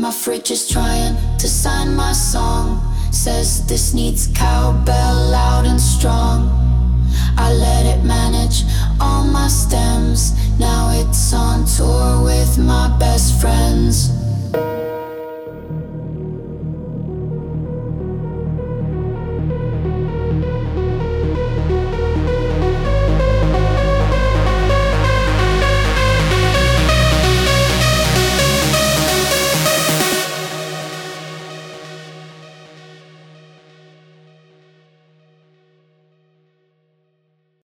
My fridge is trying to sign my song. Says this needs cowbell loud and strong. I let it manage